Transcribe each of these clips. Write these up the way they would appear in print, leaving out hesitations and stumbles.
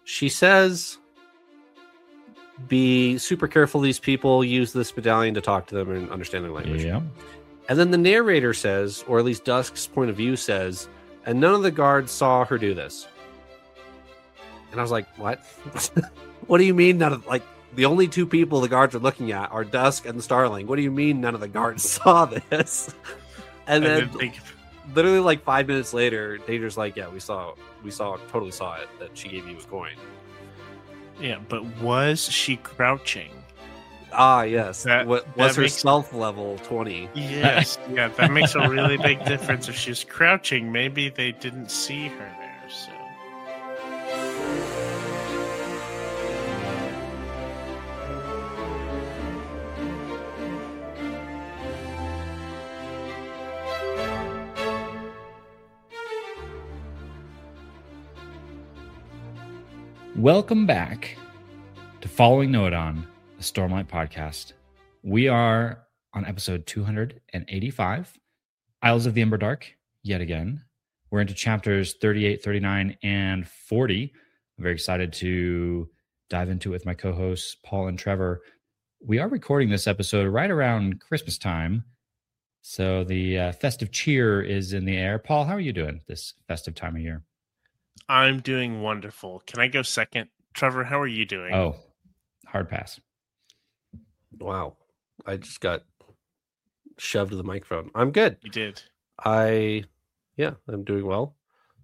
She says, be super careful. These people use this medallion to talk to them and understand their language. Yeah. And then the narrator says, or at least Dusk's point of view says, and none of the guards saw her do this. And I was like, what? What do you mean none of, like, the only two people the guards are looking at are Dusk and Starling. What do you mean none of the guards saw this? And then literally like 5 minutes later, Danger's like, yeah, we totally saw it, that she gave you a coin. Yeah, but was she crouching? Ah, yes. That was her makes- stealth level 20? Yes, yeah, that makes a really big difference. If she's crouching, maybe they didn't see her there, so... Welcome back to Following Noadon, the Stormlight podcast. We are on episode 285, Isles of the Emberdark, yet again. We're into chapters 38, 39, and 40. I'm very excited to dive into it with my co-hosts, Paul and Trevor. We are recording this episode right around Christmas time, so the festive cheer is in the air. Paul, how are you doing this festive time of year? I'm doing wonderful. Can I go second? Trevor, how are you doing? Oh, hard pass. Wow. I just got shoved to the microphone. I'm good. You did. I'm doing well.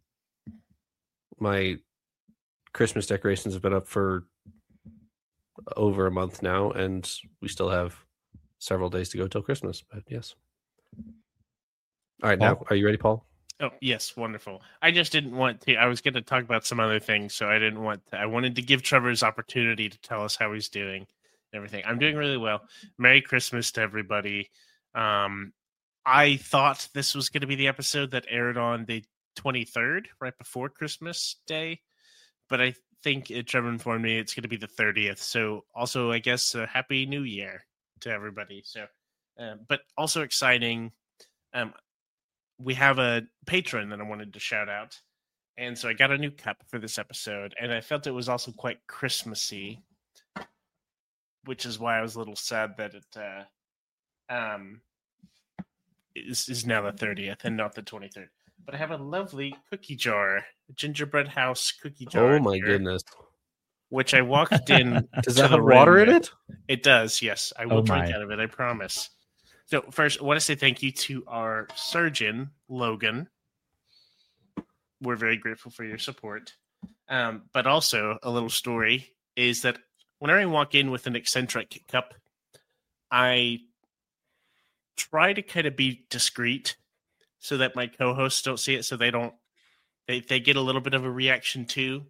My Christmas decorations have been up for over a month now, and we still have several days to go till Christmas, but yes. All right, now, are you ready, Paul? Oh, yes, wonderful. I just didn't want to. I was going to talk about some other things, so I didn't want to. I wanted to give Trevor his opportunity to tell us how he's doing and everything. I'm doing really well. Merry Christmas to everybody. I thought this was going to be the episode that aired on the 23rd, right before Christmas Day, but I think Trevor informed me it's going to be the 30th. So also, I guess, Happy New Year to everybody. So, but also exciting. We have a patron that I wanted to shout out. And so I got a new cup for this episode, and I felt it was also quite Christmassy, which is why I was a little sad that it is now the 30th and not the 23rd. But I have a lovely cookie jar, a gingerbread house cookie jar. Oh my goodness. Which I walked in. Does that have water in it? It does, yes. I will drink out of it, I promise. So first, I want to say thank you to our surgeon, Logan. We're very grateful for your support. But also, a little story is that whenever I walk in with an eccentric cup, I try to kind of be discreet so that my co-hosts don't see it, so they get a little bit of a reaction too.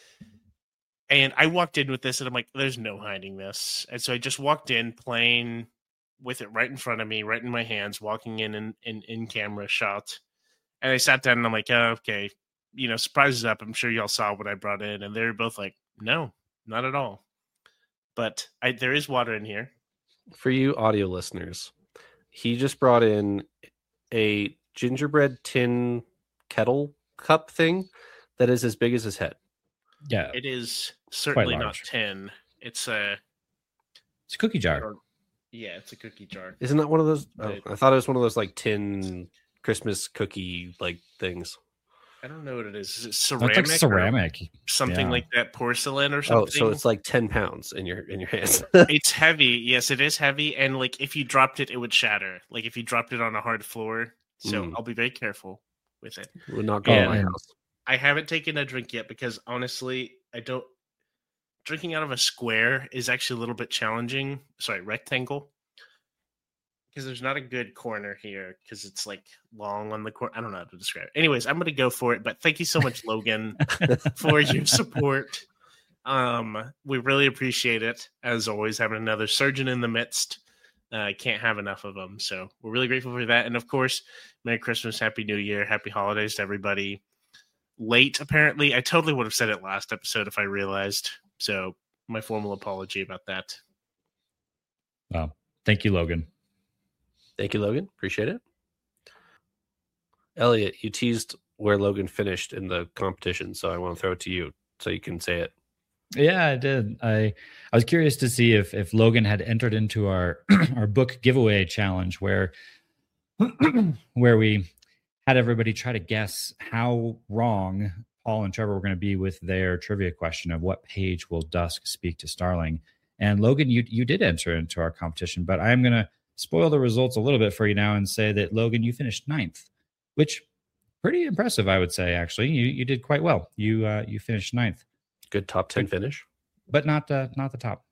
And I walked in with this, and I'm like, there's no hiding this. And so I just walked in plain with it right in front of me, right in my hands, walking in camera shot. And I sat down and I'm like, oh, okay, surprise is up. I'm sure y'all saw what I brought in. And they're both like, no, not at all. But there is water in here. For you audio listeners, he just brought in a gingerbread tin kettle cup thing that is as big as his head. Yeah. It is certainly not tin. It's a cookie jar. Yeah, it's a cookie jar. Isn't that one of those? Oh, I thought it was one of those like tin Christmas cookie like things. I don't know what it is. Is it ceramic? It's like ceramic. Something like that, porcelain or something. Oh, so it's like 10 pounds in your hands. It's heavy. Yes, it is heavy. And like if you dropped it, it would shatter. Like if you dropped it on a hard floor. So I'll be very careful with it. It would not go in my house. I haven't taken a drink yet because honestly, drinking out of a square is actually a little bit challenging. Sorry, rectangle. Because there's not a good corner here because it's like long on the corner. I don't know how to describe it. Anyways, I'm going to go for it. But thank you so much, Logan, for your support. We really appreciate it. As always, having another surgeon in the midst. Can't have enough of them. So we're really grateful for that. And of course, Merry Christmas, Happy New Year, Happy Holidays to everybody. Late, apparently. I totally would have said it last episode if I realized. So my formal apology about that. Well, thank you, Logan. Thank you, Logan. Appreciate it. Elliot, you teased where Logan finished in the competition, so I want to throw it to you so you can say it Yeah, I did. I was curious to see if Logan had entered into our our book giveaway challenge where where we had everybody try to guess how wrong Paul and Trevor were going to be with their trivia question of what page will Dusk speak to Starling. And Logan, you did enter into our competition, but I'm going to spoil the results a little bit for you now and say that Logan, you finished 9th, which pretty impressive, I would say. Actually, you did quite well. You finished 9th. Good top 10 finish, but not the top.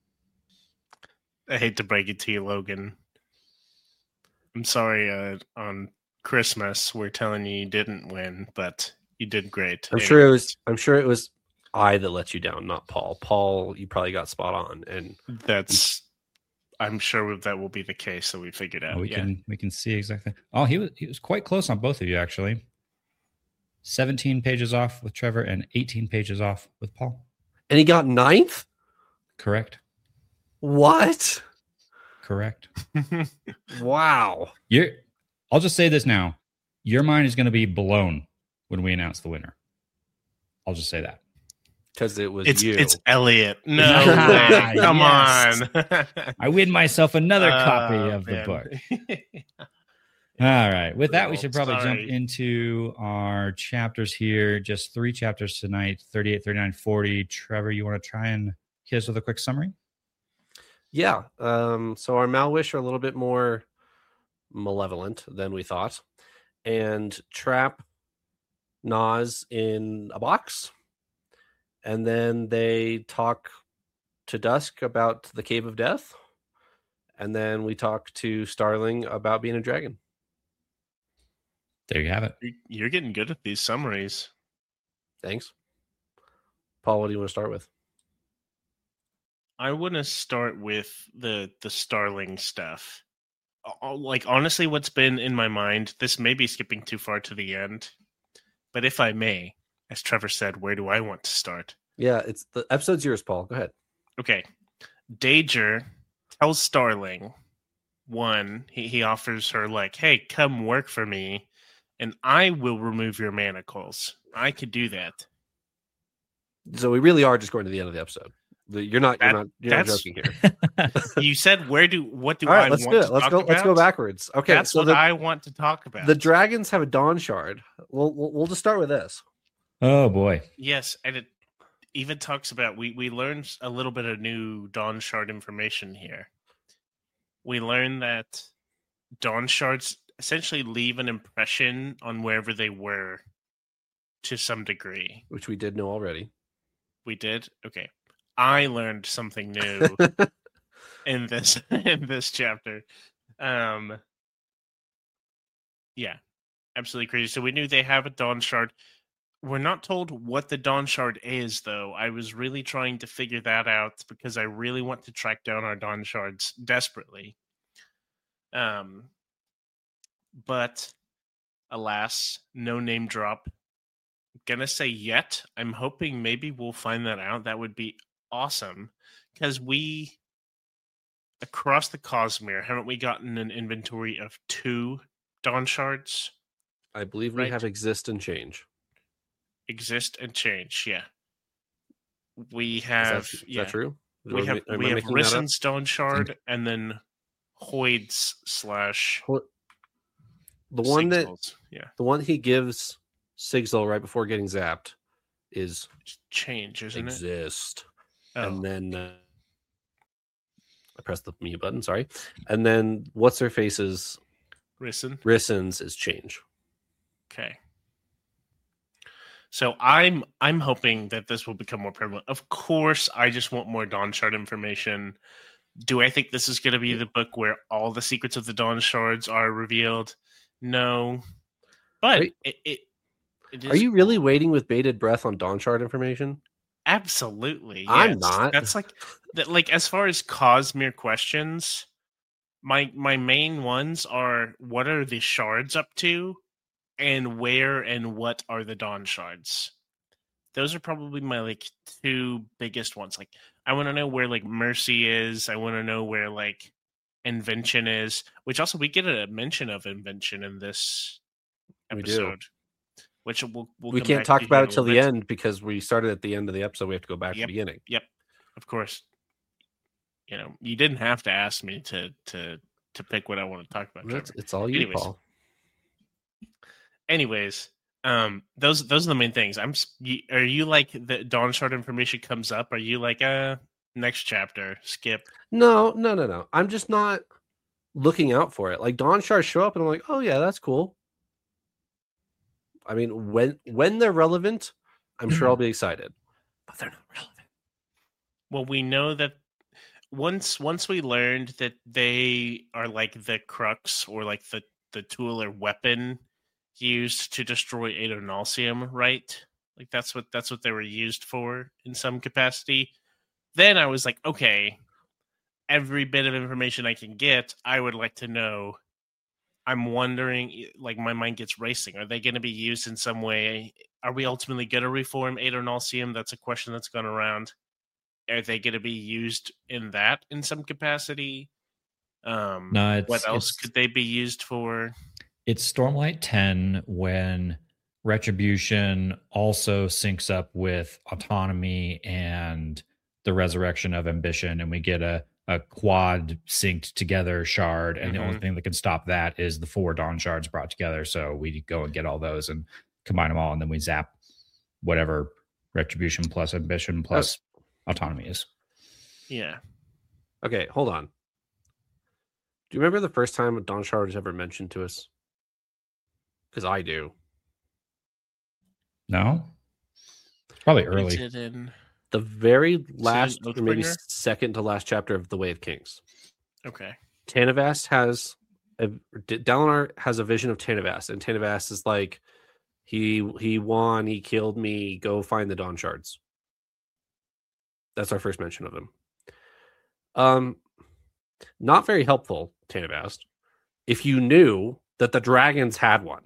I hate to break it to you, Logan. I'm sorry. On Christmas, we're telling you didn't win, but you did great. I'm sure it was I that let you down, not Paul. Paul, you probably got spot on, and I'm sure that will be the case. So we figured out. We can see exactly. Oh, he was quite close on both of you actually. 17 pages off with Trevor and 18 pages off with Paul. And he got 9th? Correct. What? Correct. Wow. I'll just say this now. Your mind is going to be blown when we announce the winner. I'll just say that. Because it was you. It's Elliot. No way. Come on. I win myself another copy of the book. All right. With that, we should probably jump into our chapters here. Just 3 chapters tonight, 38, 39, 40. Trevor, you want to try and hit us with a quick summary? Yeah. So our Malwish are a little bit more malevolent than we thought. And trap Nas in a box. And then they talk to Dusk about the Cave of Death. And then we talk to Starling about being a dragon. There you have it. You're getting good at these summaries. Thanks. Paul, what do you want to start with? I want to start with the Starling stuff. Like, honestly, what's been in my mind, this may be skipping too far to the end, but if I may, as Trevor said, where do I want to start? Yeah, it's the episode's yours, Paul. Go ahead. Okay. Dager tells Starling, he offers her, like, hey, come work for me, and I will remove your manacles. I could do that. So we really are just going to the end of the episode. You're not joking here. You said what do All right, I let's want do it. to Let's talk go. about? Let's go backwards. Okay, that's so what I want to talk about. The dragons have a Dawn Shard. We'll just start with this. Oh boy. Yes, and it even talks about we learned a little bit of new Dawn Shard information here. We learned that Dawn Shards essentially leave an impression on wherever they were to some degree. Which we did know already. We did? Okay. I learned something new in this chapter. Yeah. Absolutely crazy. So we knew they have a Dawn Shard. We're not told what the Dawn Shard is, though. I was really trying to figure that out because I really want to track down our Dawn Shards desperately. But alas, no name drop. Gonna say yet. I'm hoping maybe we'll find that out. That would be awesome. Because we, across the Cosmere, haven't we gotten an inventory of 2 Dawn Shards? I believe we have Exist and Change. Exist and Change, yeah. We have... Is that true? We have Rissen's Dawn Shard and then Hoyd's / the one Sigzil's, the one he gives Sigzil right before getting zapped is Change, isn't Exist. it? And then I pressed the mute button, sorry. And then what's her face's Rissen's is Change. Okay. So I'm hoping that this will become more prevalent. Of course, I just want more Dawn Shard information. Do I think this is going to be the book where all the secrets of the Dawn Shards are revealed? No. But it is. Are you really waiting with bated breath on Dawn Shard information? Absolutely. Yes. I'm not. That's like as far as Cosmere questions, my main ones are what are the shards up to? And where and what are the Dawn Shards? Those are probably my 2 biggest ones. Like, I want to know where Mercy is. I want to know where Invention is. Which also we get a mention of Invention in this episode. which we'll we come can't back talk to about here it in a till the little bit. end because we started at the end of the episode. We have to go back to the beginning. Yep, of course. You know, you didn't have to ask me to pick what I want to talk about. It's all you, Paul. Anyways, those are the main things. Are you like the Dawn Shard information comes up? Are you like next chapter skip? No. I'm just not looking out for it. Like Dawn Shards show up, and I'm like, oh yeah, that's cool. I mean, when they're relevant, I'm sure I'll be excited. But they're not relevant. Well, we know that once we learned that they are like the crux or like the tool or weapon used to destroy Adonalsium, right? Like that's what they were used for in some capacity. Then I was like, okay, every bit of information I can get, I would like to know. I'm wondering, like my mind gets racing. Are they going to be used in some way? Are we ultimately going to reform Adonalsium? That's a question that's gone around. Are they going to be used in some capacity? No, what else could they be used for? It's Stormlight 10 when Retribution also syncs up with Autonomy and the Resurrection of Ambition, and we get a quad synced together shard, and the only thing that can stop that is the 4 Dawn Shards brought together. So we go and get all those and combine them all, and then we zap whatever Retribution plus Ambition plus Autonomy is. Yeah. Okay, hold on. Do you remember the first time a Dawn Shard was ever mentioned to us? Because I do. No? Probably early. Is it in the very last, or maybe Oathbringer? second to last chapter of The Way of Kings. Okay. Tanavast Dalinar has a vision of Tanavast, and Tanavast is like, he won, he killed me, go find the Dawn Shards. That's our first mention of him. Not very helpful, Tanavast, if you knew that the dragons had one.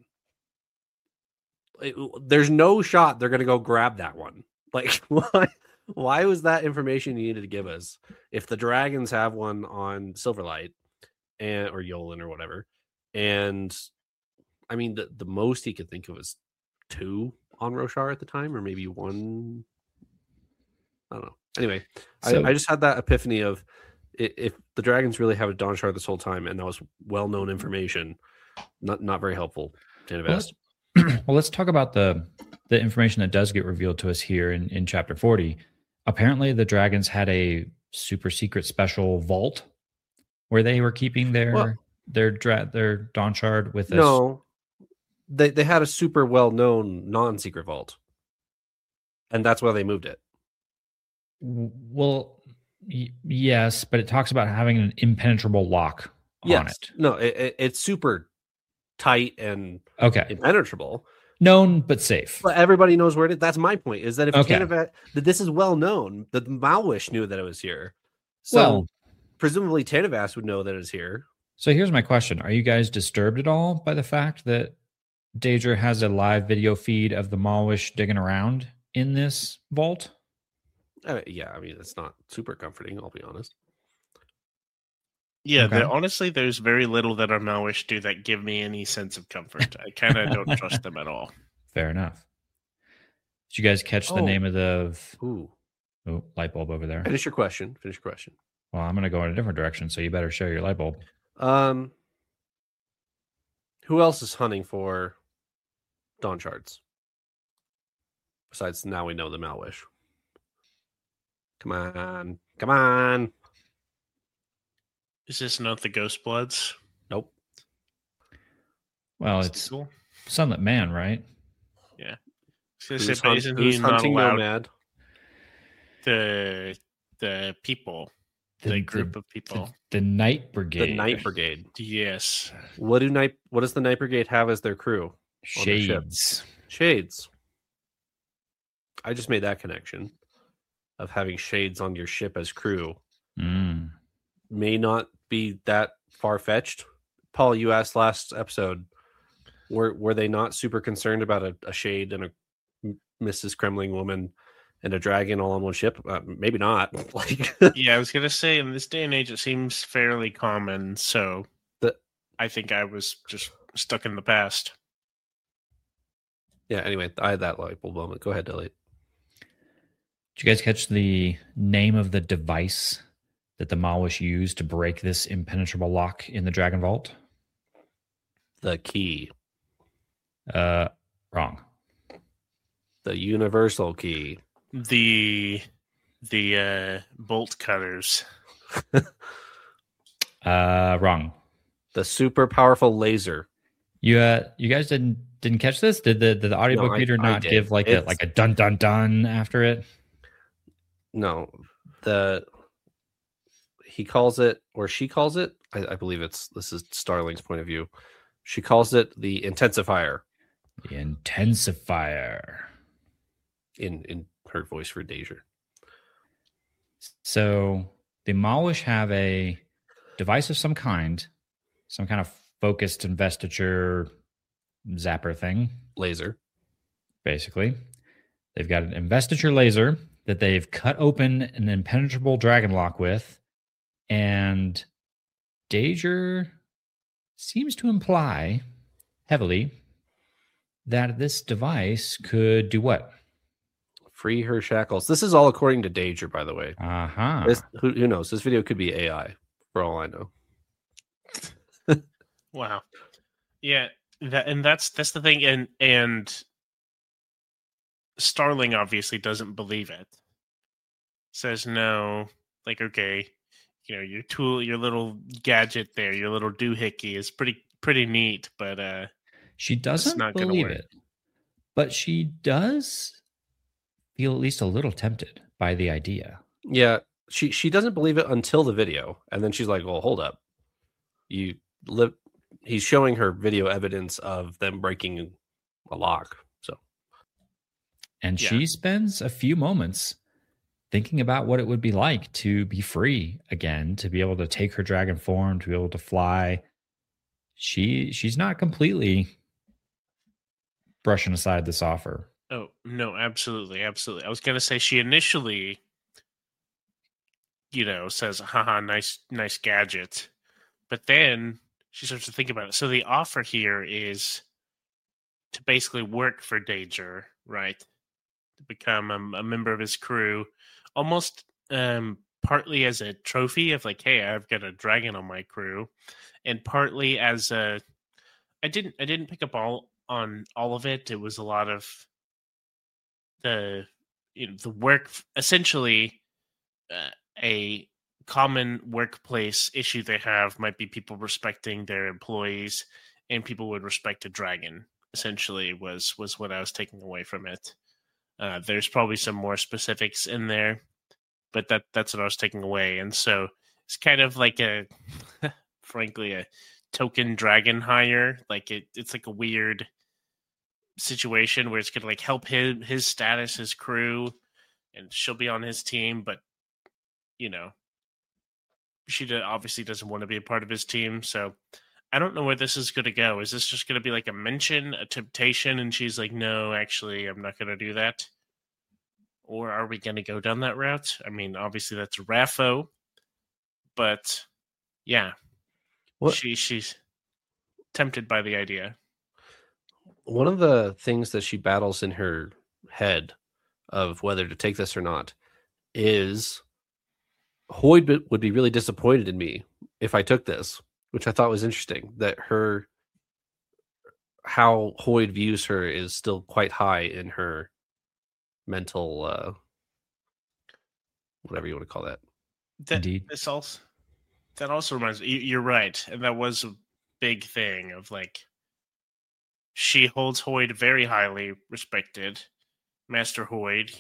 There's no shot they're going to go grab that one. Like, why was that information you needed to give us? If the dragons have one on Silverlight or Yolen or whatever, and I mean, the most he could think of is 2 on Roshar at the time, or maybe 1. I don't know. Anyway, so, I just had that epiphany of, if the dragons really have a Dawn Shard this whole time, and that was well-known information, not very helpful to invest. Well, let's talk about the information that does get revealed to us here in chapter 40. Apparently, the dragons had a super secret special vault where they were keeping their Dawn Shard with us. No, they had a super well-known non-secret vault, and that's why they moved it. Well, yes, but it talks about having an impenetrable lock on it. No, it's super tight and impenetrable. Known but safe. But everybody knows where it is. That's my point, is that if that this is well known, the Malwish knew that it was here. So presumably Tanavast would know that it's here. So here's my question. Are you guys disturbed at all by the fact that Daedra has a live video feed of the Malwish digging around in this vault? Yeah, I mean, it's not super comforting, I'll be honest. Yeah, honestly, there's very little that our Malwish do that give me any sense of comfort. I kind of don't trust them at all. Fair enough. Did you guys catch the name of the light bulb over there? Finish your question. Well, I'm going to go in a different direction, so you better share your light bulb. Who else is hunting for Dawn Shards? Besides, now we know the Malwish. Come on. Is this not the Ghost Bloods? Nope. Well, it's Sunlit Man, right? Yeah. Who's hunting Nomad? The people. The group of people. The Night Brigade. The Night Brigade. Yes. What does the Night Brigade have as their crew? Shades. Shades. I just made that connection of having shades on your ship as crew. May not be that far-fetched. Paul, you asked last episode, were they not super concerned about a shade and a Mrs. Kremling woman and a dragon all on one ship? Maybe not. Yeah, I was gonna say, in this day and age, it seems fairly common. So I think I was just stuck in the past. Yeah. Anyway, I had that light bulb moment. Go ahead, Elliot. Did you guys catch the name of the device that the Mawish used to break this impenetrable lock in the Dragon Vault? The key. Wrong. The universal key. The bolt cutters. Wrong. The super powerful laser. You guys didn't catch this? Did the audiobook reader not give like a dun dun dun after it? No. He calls it, or she calls it, I believe this is Starling's point of view. She calls it the intensifier. The intensifier. In her voice for Deja. So the Mawish have a device of some kind of focused investiture zapper thing. Laser. Basically. They've got an investiture laser that they've cut open an impenetrable dragon lock with. And Deja seems to imply heavily that this device could do what? Free her shackles. This is all according to Deja, by the way. Uh-huh. Who knows? This video could be AI, for all I know. Wow. Yeah, that's the thing, and Starling obviously doesn't believe it. Says no, like, okay, your tool, your little gadget there, your little doohickey is pretty neat, but she doesn't believe it. But she does feel at least a little tempted by the idea. Yeah, she doesn't believe it until the video, and then she's like, "Well, hold up, He's showing her video evidence of them breaking a lock. She spends a few moments thinking about what it would be like to be free again, to be able to take her dragon form, to be able to fly. She's not completely brushing aside this offer. Oh, no, absolutely. I was going to say she initially, says, haha, nice gadget. But then she starts to think about it. So the offer here is to basically work for Deja, right? To become a member of his crew, almost partly as a trophy of like, hey, I've got a dragon on my crew, and partly as a, I didn't pick up on all of it. It was a lot of the work, essentially a common workplace issue they have might be people respecting their employees, and people would respect a dragon. Essentially, was what I was taking away from it. There's probably some more specifics in there, but that's what I was taking away. And so it's kind of like frankly, a token dragon hire. Like it's like a weird situation where it's going to like help his status, his crew, and she'll be on his team, but she obviously doesn't want to be a part of his team. So I don't know where this is going to go. Is this just going to be like a mention, a temptation, and she's like, no, actually, I'm not going to do that? Or are we going to go down that route? I mean, obviously that's Raffo, but yeah, she's tempted by the idea. One of the things that she battles in her head of whether to take this or not is Hoid would be really disappointed in me if I took this, which I thought was interesting, that how Hoid views her is still quite high in her mental, whatever you want to call that. Indeed. That also reminds me, you're right. And that was a big thing of like, she holds Hoid very highly respected, Master Hoid,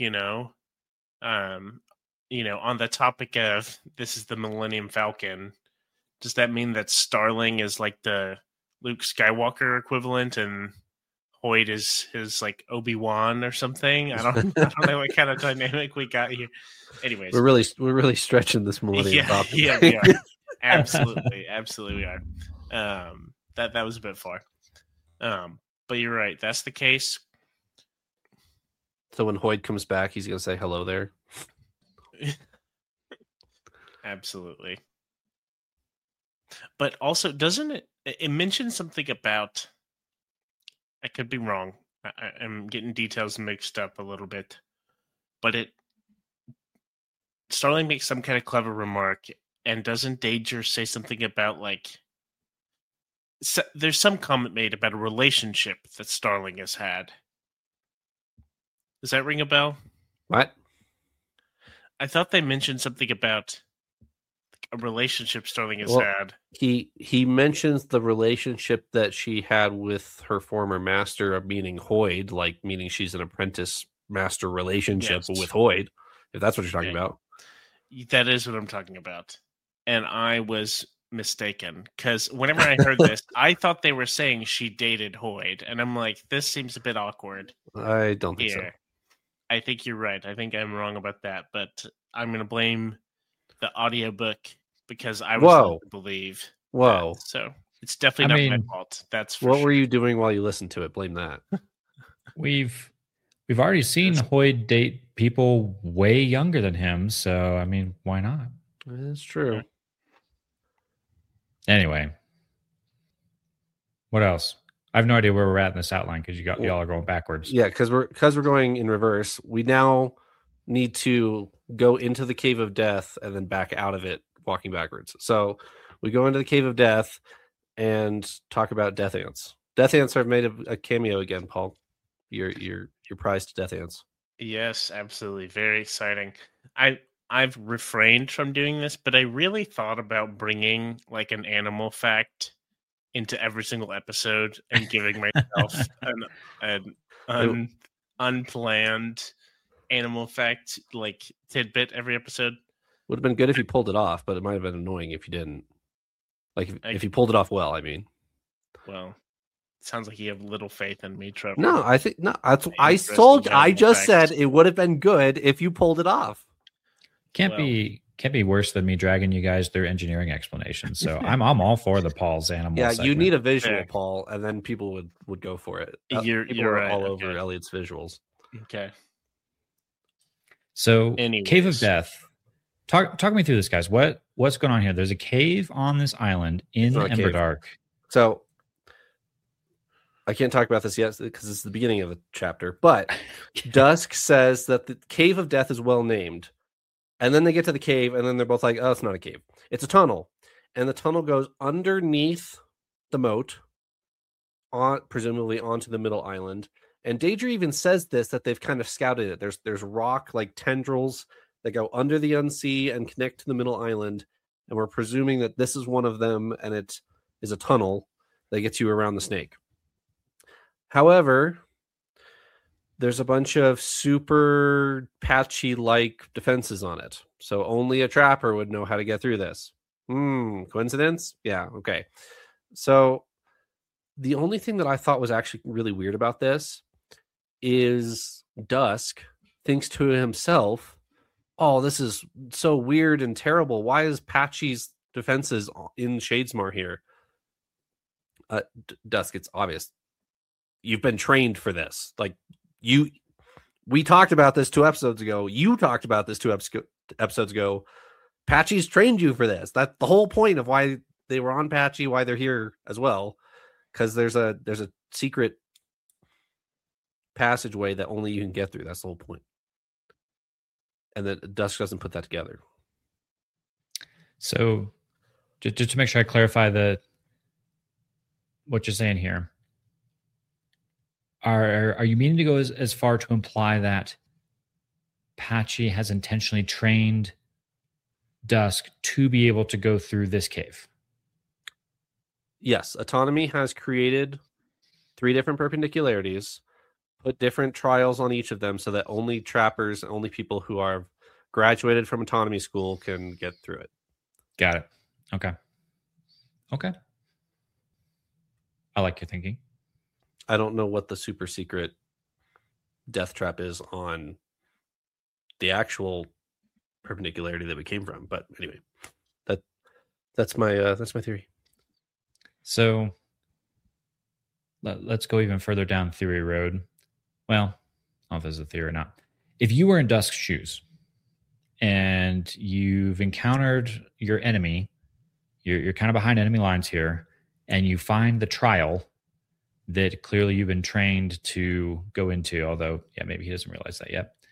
on the topic of this is the Millennium Falcon. Does that mean that Starling is like the Luke Skywalker equivalent and Hoid is his like Obi-Wan or something? I don't know what kind of dynamic we got here. Anyways, we're really stretching this Millennium Falcon. Yeah, we are. Absolutely we are. That was a bit far. But you're right. That's the case. So when Hoid comes back, he's gonna say hello there. Absolutely. But also, doesn't it mention something about, I could be wrong, I'm getting details mixed up a little bit, but Starling makes some kind of clever remark, and doesn't Danger say something about there's some comment made about a relationship that Starling has had. Does that ring a bell? What? I thought they mentioned something about a relationship Starling has had. He mentions the relationship that she had with her former master, meaning Hoid, meaning she's an apprentice master relationship with Hoid, if that's what you're talking about. That is what I'm talking about. And I was mistaken, because whenever I heard this, I thought they were saying she dated Hoid, and I'm like, this seems a bit awkward. I don't think so. I think you're right. I think I'm wrong about that, but I'm going to blame the audiobook because I was led to believe. Whoa. That. So it's definitely not my fault. That's for what sure. were you doing while you listened to it? Blame that. We've already seen Hoid date people way younger than him, so I mean, why not? It's true. Anyway, what else? I have no idea where we're at in this outline because y'all are going backwards. Yeah, because we're going in reverse. We now need to go into the Cave of Death and then back out of it, walking backwards. So we go into the Cave of Death and talk about Death Ants. Death Ants have made a cameo again, Paul. Your prize to Death Ants. Yes, absolutely. Very exciting. I've refrained from doing this, but I really thought about bringing an animal fact into every single episode and giving myself an unplanned animal fact tidbit every episode. Would have been good if you pulled it off, but it might have been annoying if you didn't. If you pulled it off well, I mean. Well, it sounds like you have little faith in me, Trevor. No, I think no. I just said it would have been good if you pulled it off. Can't be worse than me dragging you guys through engineering explanations. So I'm all for the Paul's animal. Yeah, segment. You need a visual, Paul, and then people would go for it. You're right. All over Elliot's visuals. Okay. So, Cave of Death. Talk me through this, guys. What's going on here? There's a cave on this island in Emberdark. So I can't talk about this yet because it's the beginning of the chapter. But Dusk says that the Cave of Death is well named. And then they get to the cave, and then they're both like, oh, it's not a cave. It's a tunnel. And the tunnel goes underneath the moat, presumably onto the middle island. And Daedra even says that they've kind of scouted it. There's rock, tendrils that go under the Unsea and connect to the middle island. And we're presuming that this is one of them, and it is a tunnel that gets you around the snake. However, there's a bunch of super patchy-like defenses on it. So only a trapper would know how to get through this. Coincidence? Yeah, okay. So the only thing that I thought was actually really weird about this is Dusk thinks to himself, oh, this is so weird and terrible. Why is Patchy's defenses in Shadesmar here? Dusk, it's obvious. You've been trained for this. We talked about this 2 episodes ago. You talked about this 2 episodes ago. Patchy's trained you for this. That's the whole point of why they were on Patchy, why they're here as well. Because there's a secret passageway that only you can get through. That's the whole point. And that Dusk doesn't put that together. So, just to make sure I clarify what you're saying here. Are you meaning to go as far to imply that Patchy has intentionally trained Dusk to be able to go through this cave? Yes, Autonomy has created 3 different perpendicularities, put different trials on each of them so that only trappers, only people who are graduated from Autonomy school can get through it. Got it. Okay. I like your thinking. I don't know what the super secret death trap is on the actual perpendicularity that we came from, but anyway, that's my theory. So let's go even further down theory road. Well, I don't know if this is a theory or not. If you were in Dusk's shoes and you've encountered your enemy, you're kind of behind enemy lines here, and you find the trial that clearly you've been trained to go into, although, yeah, maybe he doesn't realize that yet.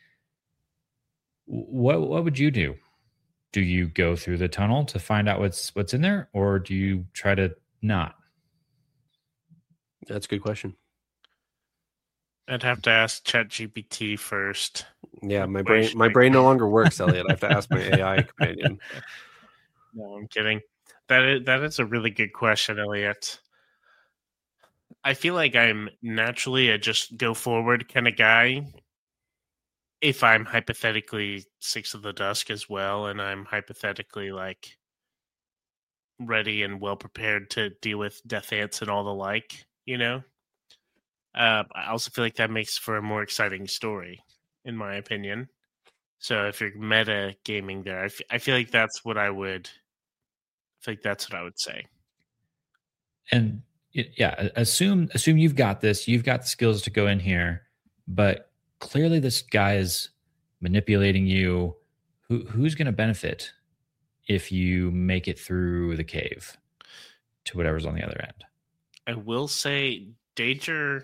What would you do? Do you go through the tunnel to find out what's in there, or do you try to not? That's a good question. I'd have to ask ChatGPT first. Yeah, my brain no longer works, Elliot. I have to ask my AI companion. No, I'm kidding. That is a really good question, Elliot. I feel like I'm naturally a just go forward kind of guy. If I'm hypothetically Six of the Dusk as well, and I'm hypothetically like ready and well prepared to deal with death ants and all the like, you know. I also feel like that makes for a more exciting story, in my opinion. So if you're meta gaming there, I feel like that's what I would. I think that's what I would say. And yeah, assume you've got this. You've got the skills to go in here, but clearly this guy is manipulating you. Who's going to benefit if you make it through the cave to whatever's on the other end? I will say Danger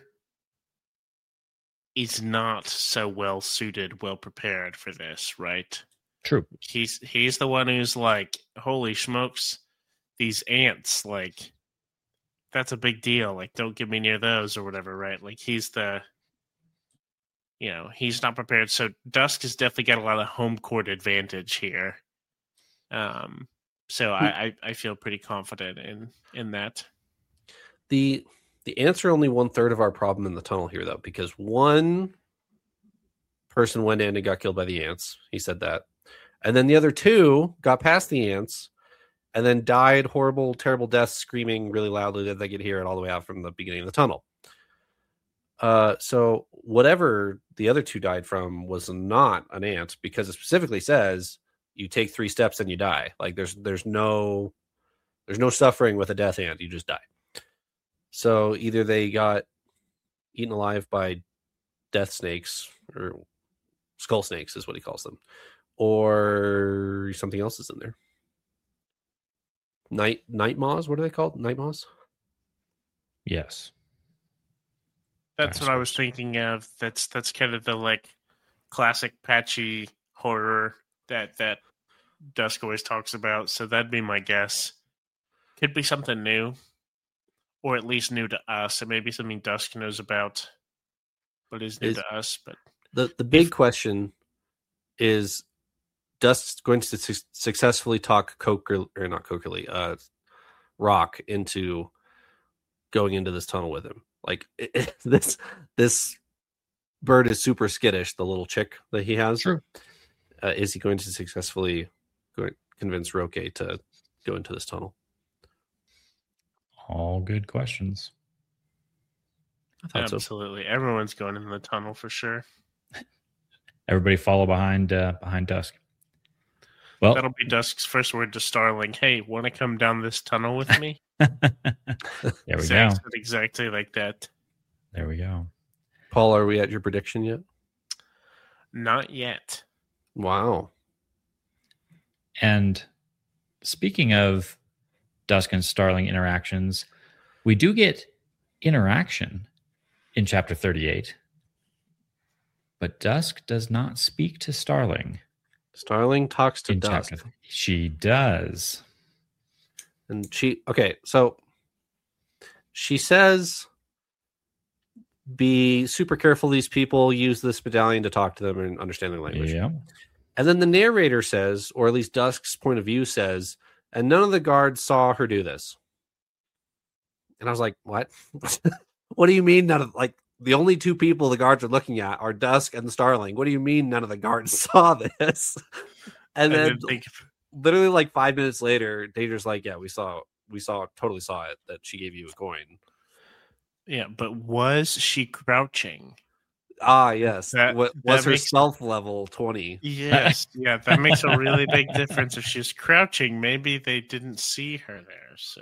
is not so well suited, well prepared for this, right? True. He's the one who's like, holy smokes, these ants, like, that's a big deal. Like, don't get me near those or whatever, right? Like, he's not prepared. So Dusk has definitely got a lot of home court advantage here. So I feel pretty confident in that. The ants are only 1/3 of our problem in the tunnel here, though, because one person went in and got killed by the ants. He said that. And then the other two got past the ants and then died horrible, terrible deaths, screaming really loudly that they could hear it all the way out from the beginning of the tunnel. So whatever the other two died from was not an ant, because it specifically says you take 3 steps and you die. Like there's no suffering with a death ant. You just die. So either they got eaten alive by death snakes, or skull snakes is what he calls them, or something else is in there. Night moths, what are they called? Night moths? Yes. That's what I was thinking of. That's kind of the like classic patchy horror that Dusk always talks about. So that'd be my guess. Could be something new, or at least new to us. It may be something Dusk knows about, but is new to us. But the big question is, Dusk's going to successfully talk Rock into going into this tunnel with him. Like this bird is super skittish, the little chick that he has. True. Is he going to successfully convince Roque to go into this tunnel? All good questions. Absolutely. So. Everyone's going in the tunnel for sure. Everybody follow behind Dusk. Well, that'll be Dusk's first word to Starling. Hey, want to come down this tunnel with me? There we go. Exactly like that. There we go. Paul, are we at your prediction yet? Not yet. Wow. And speaking of Dusk and Starling interactions, we do get interaction in chapter 38. But Dusk does not speak to Starling. Starling talks to Dusk. She does. And so she says, be super careful, these people use this medallion to talk to them and understand their language. Yeah. And then the narrator says, or at least Dusk's point of view says, and none of the guards saw her do this. And I was like, what? What do you mean none of, like, the only 2 people the guards are looking at are Dusk and Starling. What do you mean none of the guards saw this? And then literally like 5 minutes later, Danger's like, yeah, we totally saw it, that she gave you a coin. Yeah, but was she crouching? Ah, yes. Was her stealth level 20? Yes. Yeah, that makes a really big difference. If she's crouching, maybe they didn't see her there. So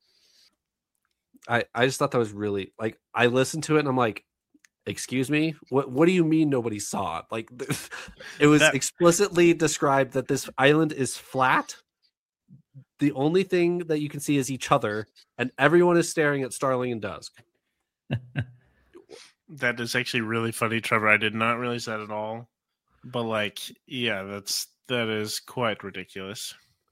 I just thought that was really, like, I listened to it and I'm like, excuse me, what do you mean nobody saw it? Like, it was explicitly described that this island is flat. The only thing that you can see is each other, and everyone is staring at Starling and Dusk. That is actually really funny, Trevor. I did not realize that at all. But like, yeah, that is quite ridiculous.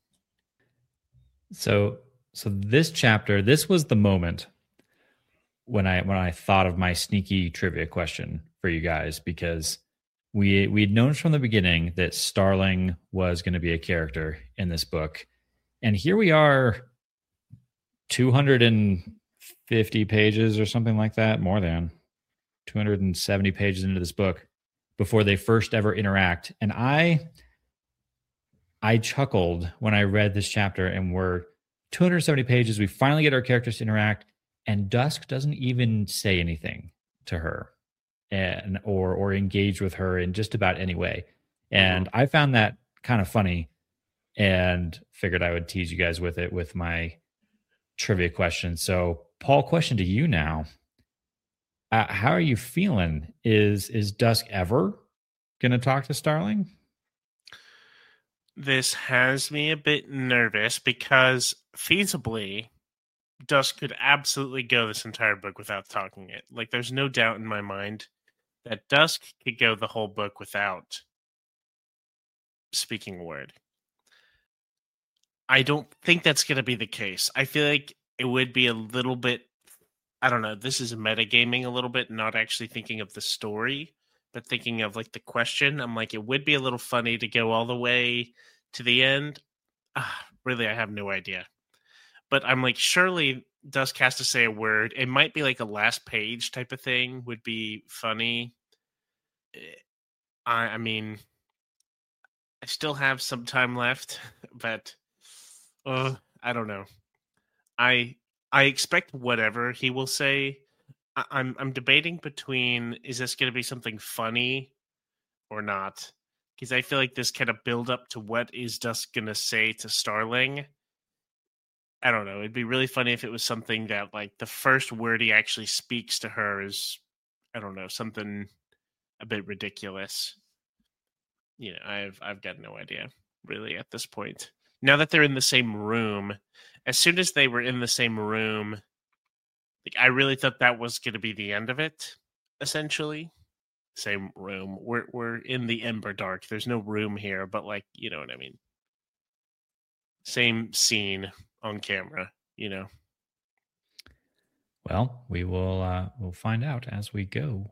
So this chapter, this was the moment when I thought of my sneaky trivia question for you guys, because we'd known from the beginning that Starling was going to be a character in this book. And here we are 250 pages or something like that, more than 270 pages into this book before they first ever interact. And I chuckled when I read this chapter, and we're 270 pages. We finally get our characters to interact, and Dusk doesn't even say anything to her and or engage with her in just about any way. And I found that kind of funny and figured I would tease you guys with it with my trivia question. So, Paul, question to you now. How are you feeling? Is Dusk ever going to talk to Starling? This has me a bit nervous because feasibly, Dusk could absolutely go this entire book without talking it. Like, there's no doubt in my mind that Dusk could go the whole book without speaking a word. I don't think that's going to be the case. I feel like it would be a little bit, I don't know, this is metagaming a little bit, not actually thinking of the story, but thinking of like the question. I'm like, it would be a little funny to go all the way to the end. Really, I have no idea. But I'm like, surely Dusk has to say a word. It might be like a last page type of thing would be funny. I mean, I still have some time left, but I don't know. I expect whatever he will say. I'm debating between, is this going to be something funny or not? Because I feel like this kind of build up to what is Dusk going to say to Starling. I don't know. It'd be really funny if it was something that, like, the first word he actually speaks to her is, I don't know, something a bit ridiculous. You know, I've got no idea, really, at this point. Now that they're in the same room, as soon as they were in the same room, like, I really thought that was going to be the end of it, essentially. Same room. We're in the Ember Dark. There's no room here, but, like, you know what I mean. Same scene on camera, you know. Well, we will we'll find out as we go.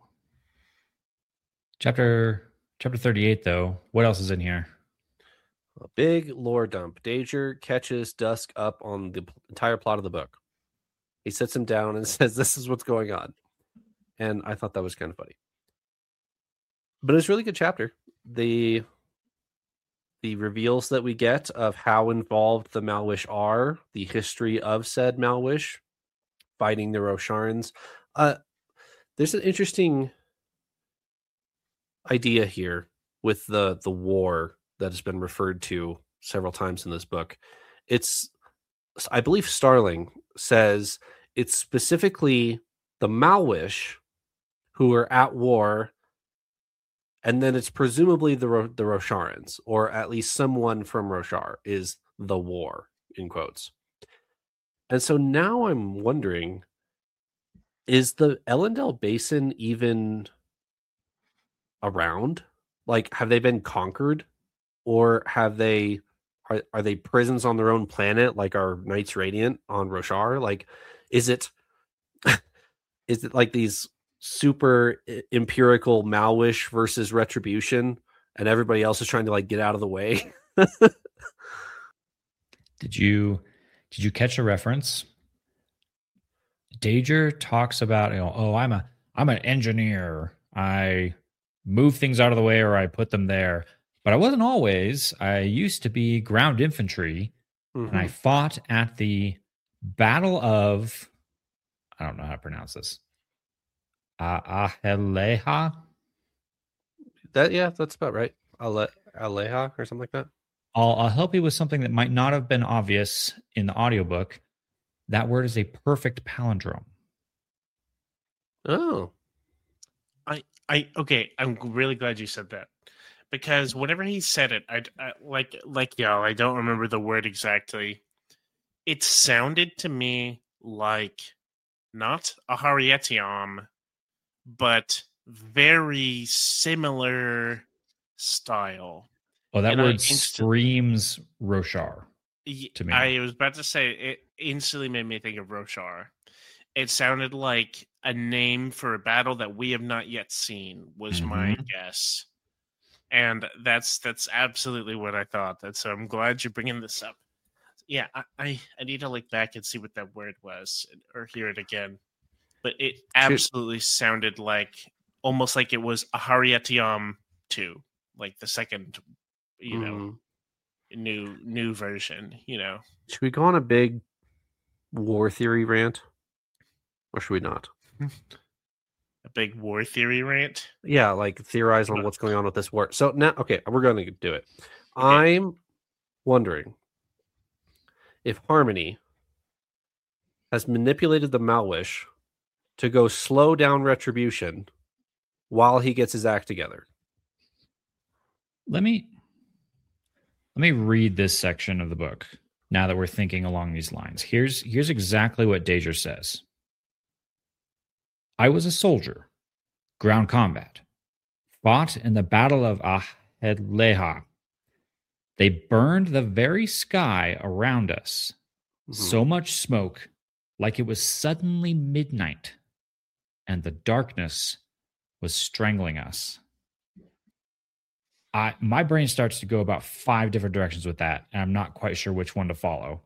Chapter 38, though. What else is in here? A big lore dump. Dager catches Dusk up on the entire plot of the book. He sits him down and says, "This is what's going on." And I thought that was kind of funny. But it's a really good chapter. The reveals that we get of how involved the Malwish are, the history of said Malwish, fighting the Rosharans. There's an interesting idea here with the war that has been referred to several times in this book. It's, I believe Starling says it's specifically the Malwish who are at war, and then it's presumably the Rosharans, or at least someone from Roshar is the war, in quotes. And so now I'm wondering, is the Elendel Basin even around? Like, have they been conquered? Or have they are they prisons on their own planet, like our Knights Radiant on Roshar? Like, is it like these super empirical Malwish versus Retribution, and everybody else is trying to like get out of the way? Did you catch a reference? Dager talks about, I'm an engineer. I move things out of the way, or I put them there. But I wasn't always. I used to be ground infantry, and I fought at the Battle of, I don't know how to pronounce this, Aheleha? That's about right. Aleha or something like that. I'll help you with something that might not have been obvious in the audiobook. That word is a perfect palindrome. Oh. Okay, I'm really glad you said that. Because whenever he said it, I like y'all, I don't remember the word exactly. It sounded to me like not Aharietiam, but very similar style. Oh, that word screams Roshar to me. I was about to say, it instantly made me think of Roshar. It sounded like a name for a battle that we have not yet seen, was my guess. And that's absolutely what I thought. So I'm glad you're bringing this up. Yeah, I need to look back and see what that word was or hear it again. But it absolutely sounded like almost like it was Aharietiam 2, like the second, new version, Should we go on a big war theory rant? Or should we not? A big war theory rant? Yeah, like theorize on what's going on with this war. So now, okay, we're going to do it. Okay. I'm wondering if Harmony has manipulated the Malwish to go slow down Retribution while he gets his act together. Let me read this section of the book now that we're thinking along these lines. Here's exactly what Dager says. I was a soldier, ground combat, fought in the Battle of Ahedleha. They burned the very sky around us. So much smoke, like it was suddenly midnight, and the darkness was strangling us. My brain starts to go about 5 different directions with that, and I'm not quite sure which one to follow.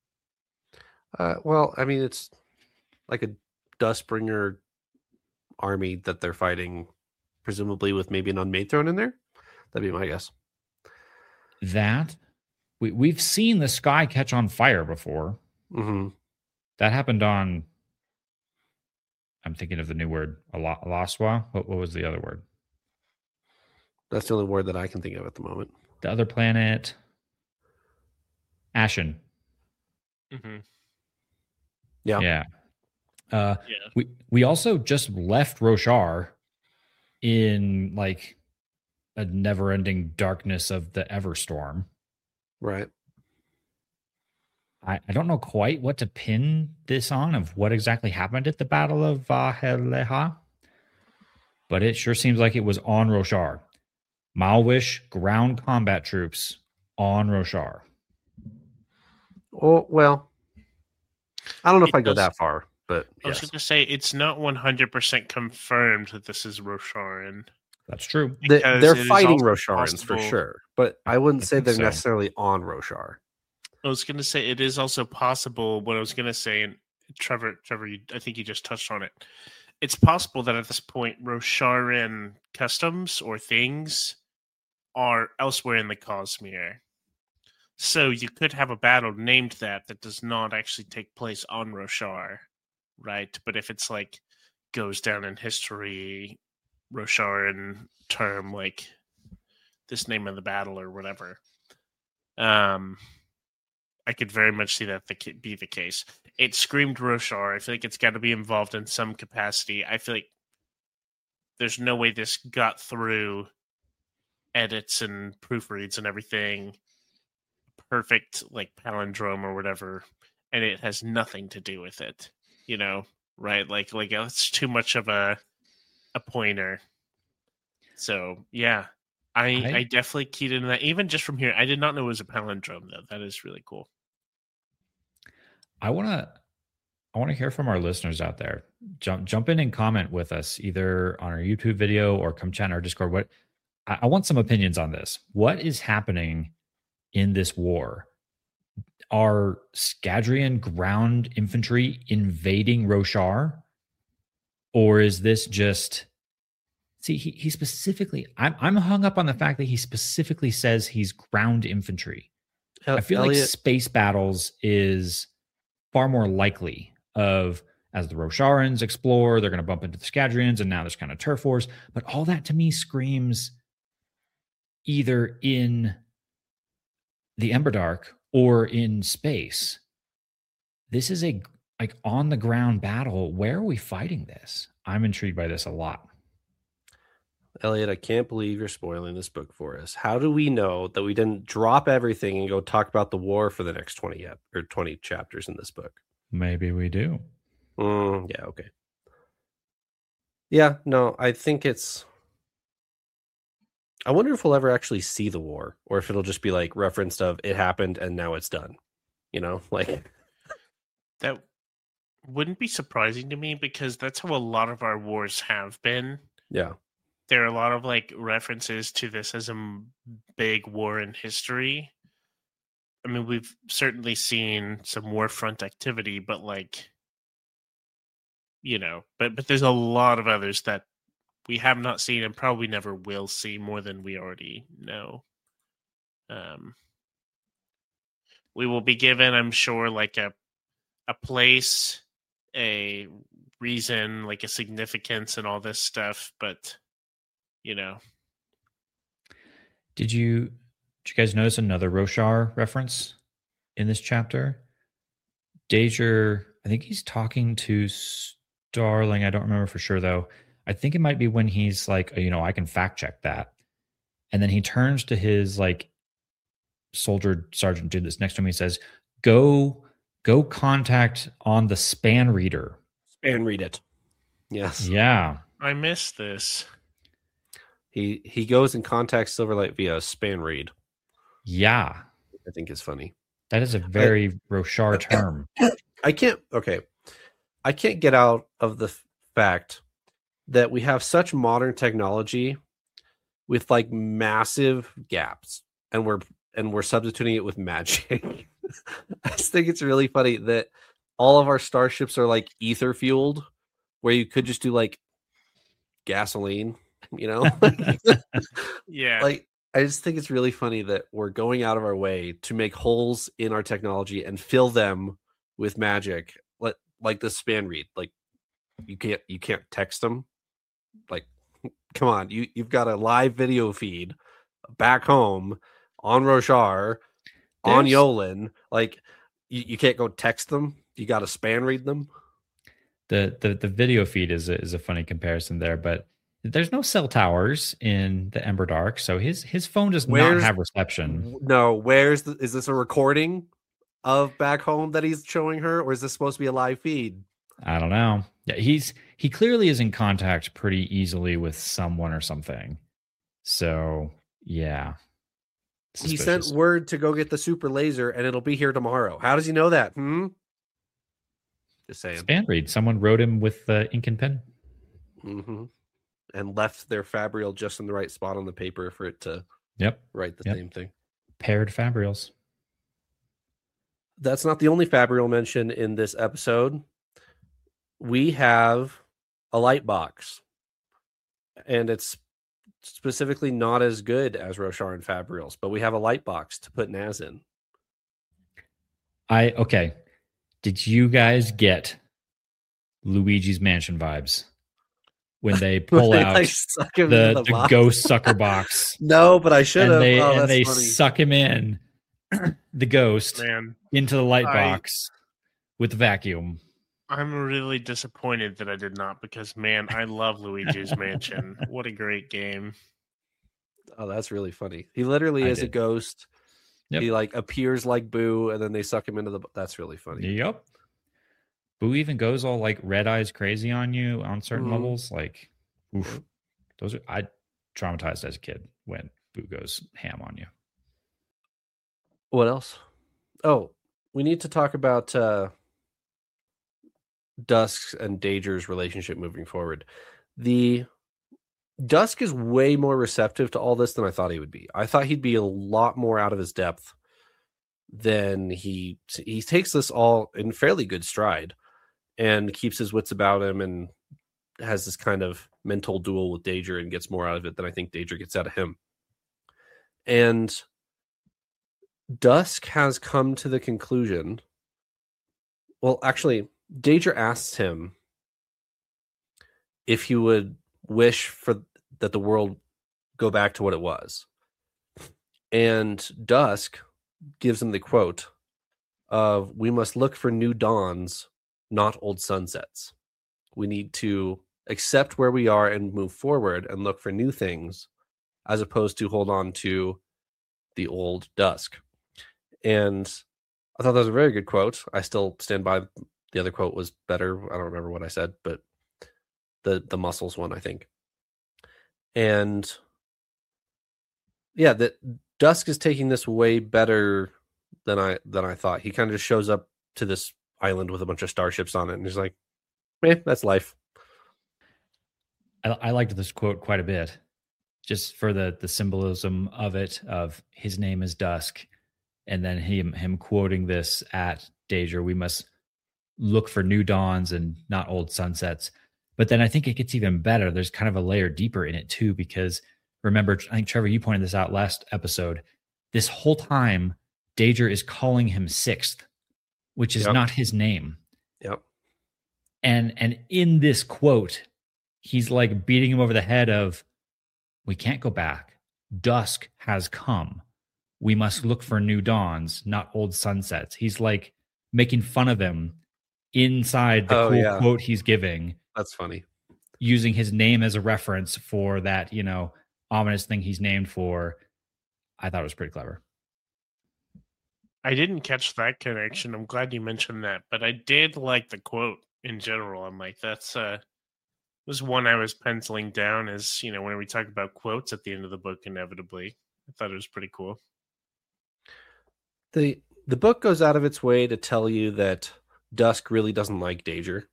Well, I mean, it's like a Dustbringer army that they're fighting, presumably with maybe an unmade throne in there. That'd be my guess. That we've seen the sky catch on fire before. That happened on. I'm thinking of the new word, Alaswa. What was the other word? That's the only word that I can think of at the moment. The other planet, Ashen. Yeah. We also just left Roshar in like a never-ending darkness of the Everstorm. Right. I don't know quite what to pin this on of what exactly happened at the Battle of Ahedleha, but it sure seems like it was on Roshar. Malwish ground combat troops on Roshar. Oh, well, I don't know if I go that far, but I was going to say it's not 100% confirmed that this is Rosharan. That's true. They're fighting Rosharans for sure, but I wouldn't say they're necessarily on Roshar. I was going to say it is also possible. What I was going to say, and Trevor, I think you just touched on it. It's possible that at this point, Rosharan customs or things are elsewhere in the Cosmere. So you could have a battle named that does not actually take place on Roshar, right? But if it's like goes down in history, Rosharan term, like this name of the battle or whatever, I could very much see that be the case. It screamed Roshar. I feel like it's got to be involved in some capacity. I feel like there's no way this got through edits and proofreads and everything. Perfect, like palindrome or whatever, and it has nothing to do with it. Right? Like it's too much of a pointer. So yeah, I definitely keyed into that. Even just from here, I did not know it was a palindrome though. That is really cool. I want to hear from our listeners out there. Jump in and comment with us either on our YouTube video or come chat in our Discord. I want some opinions on this. What is happening in this war? Are Scadrian ground infantry invading Roshar? Or is this just... See, he specifically... I'm hung up on the fact that he specifically says he's ground infantry. I feel like space battles is far more likely of... As the Rosharans explore, they're going to bump into the Scadrians, and now there's kind of turf wars. But all that to me screams either in the Emberdark or in space. This is a on the ground battle. Where are we fighting this? I'm intrigued by this a lot. Elliot, I can't believe you're spoiling this book for us. How do we know that we didn't drop everything and go talk about the war for the next 20 chapters in this book? Maybe we do. Yeah, okay. Yeah, no, I think it's... I wonder if we'll ever actually see the war, or if it'll just be like referenced of it happened and now it's done. You know, like That wouldn't be surprising to me because that's how a lot of our wars have been. yeah. There are a lot of like references to this as a big war in history. I mean, we've certainly seen some war front activity, but like, but there's a lot of others that we have not seen and probably never will see more than we already know. We will be given, I'm sure, like a place, a reason, like a significance and all this stuff, but Did you guys notice another Roshar reference in this chapter? Dager, I think he's talking to Starling. I don't remember for sure though. I think it might be when he's like, I can fact check that. And then he turns to his like soldier sergeant dude that's next to him. He says, go contact on the span reader. Span read it. Yes. Yeah. I missed this. He goes and contacts Silverlight via span read. Yeah. I think is funny. That is a very Roshar term. I can't get out of the fact that we have such modern technology with like massive gaps, and we're substituting it with magic. I just think it's really funny that all of our starships are like ether fueled, where you could just do like gasoline, Yeah. Like, I just think it's really funny that we're going out of our way to make holes in our technology and fill them with magic, like the span read. Like, you can't text them. Like, come on, you've got a live video feed back home on Roshar, on Yolen. Like, you can't go text them. You got to span read them. The video feed is a funny comparison there, but there's no cell towers in the Ember Dark, so his phone does not have reception. No, is this a recording of back home that he's showing her, or is this supposed to be a live feed? I don't know. Yeah, he clearly is in contact pretty easily with someone or something. So yeah. Suspicious. He sent word to go get the super laser and it'll be here tomorrow. How does he know that? Just saying. Span read. Someone wrote him with ink and pen. Mm-hmm. And left their Fabrial just in the right spot on the paper for it to write the same thing. Paired Fabrials. That's not the only Fabrial mentioned in this episode. We have a light box. And it's specifically not as good as Roshar and Fabrials, but we have a light box to put Naz in. Okay. Did you guys get Luigi's Mansion vibes? When they pull out the ghost sucker box. No, but I should have. And they suck him in, the ghost, into the light box with the vacuum. I'm really disappointed that I did not, because, man, I love Luigi's Mansion. What a great game. Oh, that's really funny. He literally is a ghost. Yep. He like appears like Boo, and then they suck him into the... That's really funny. Yep. Boo even goes all like red eyes crazy on you on certain levels. Like, oof. I traumatized as a kid when Boo goes ham on you. What else? Oh, we need to talk about Dusk's and Dager's relationship moving forward. The Dusk is way more receptive to all this than I thought he would be. I thought he'd be a lot more out of his depth than he takes this all in fairly good stride and keeps his wits about him and has this kind of mental duel with Dager and gets more out of it than I think Dager gets out of him. And Dusk has come to the conclusion... Well, actually, Dager asks him if he would wish for that the world go back to what it was. And Dusk gives him the quote of, "We must look for new dawns, not old sunsets. We need to accept where we are and move forward and look for new things, as opposed to hold on to the old Dusk." And I thought that was a very good quote. I still stand by the other quote was better. I don't remember what I said, but the muscles one, I think. And yeah, that Dusk is taking this way better than I thought. He kind of just shows up to this island with a bunch of starships on it, and he's like, that's life. I liked this quote quite a bit, just for the symbolism of it, of his name is Dusk, and then him quoting this at Daedra, we must look for new dawns and not old sunsets. But then I think it gets even better. There's kind of a layer deeper in it too, because remember, I think Trevor, you pointed this out last episode. This whole time, Daedra is calling him Sixth, which is not his name. Yep. And in this quote, he's like beating him over the head of, we can't go back. Dusk has come. We must look for new dawns, not old sunsets. He's like making fun of him inside the quote he's giving. That's funny. Using his name as a reference for that, ominous thing he's named for. I thought it was pretty clever. I didn't catch that connection. I'm glad you mentioned that, but I did like the quote in general. I'm like, that's was one I was penciling down as, when we talk about quotes at the end of the book, inevitably. I thought it was pretty cool. The book goes out of its way to tell you that Dusk really doesn't like Daedra.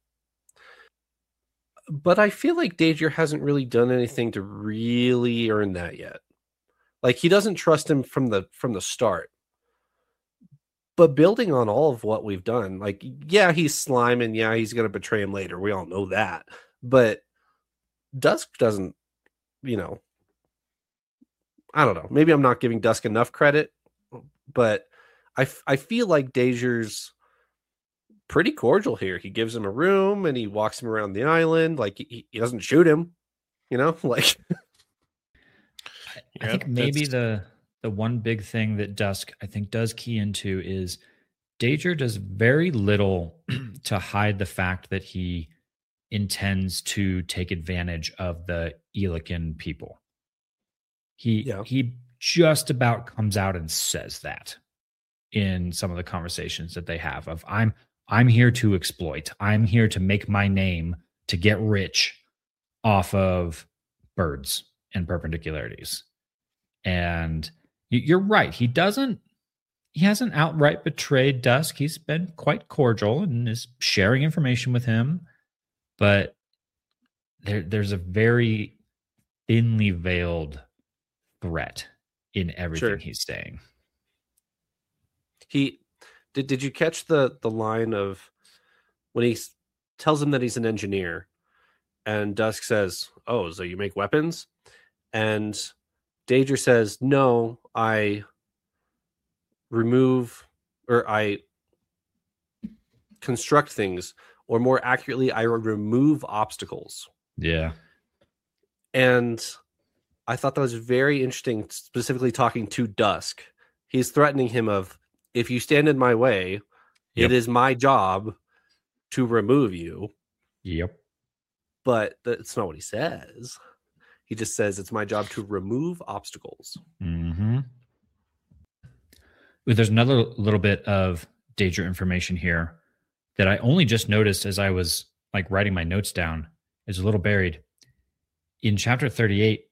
But I feel like Daedra hasn't really done anything to really earn that yet. Like, he doesn't trust him from the start. But building on all of what we've done, like, yeah, he's slime, and yeah, he's going to betray him later. We all know that. But Dusk doesn't, I don't know. Maybe I'm not giving Dusk enough credit, but I feel like Daedra's pretty cordial here. He gives him a room and he walks him around the island. Like, he doesn't shoot him, like. I think maybe the one big thing that Dusk, I think, does key into is Daedra does very little to hide the fact that he intends to take advantage of the Elican people. He just about comes out and says that in some of the conversations that they have of, I'm here to exploit. I'm here to make my name, to get rich off of birds and perpendicularities. And you're right. He hasn't outright betrayed Dusk. He's been quite cordial and is sharing information with him. But there's a very thinly veiled threat in everything he's saying. Did you catch the line of when he tells him that he's an engineer, and Dusk says, "Oh, so you make weapons?" And Daedra says, "No, I construct things, or more accurately, I remove obstacles." Yeah. And I thought that was very interesting, specifically talking to Dusk. He's threatening him of, if you stand in my way, it is my job to remove you. Yep. But that's not what he says. He just says it's my job to remove obstacles. Mm-hmm. There's another little bit of Daedra information here that I only just noticed as I was like writing my notes down. It's a little buried. In chapter 38,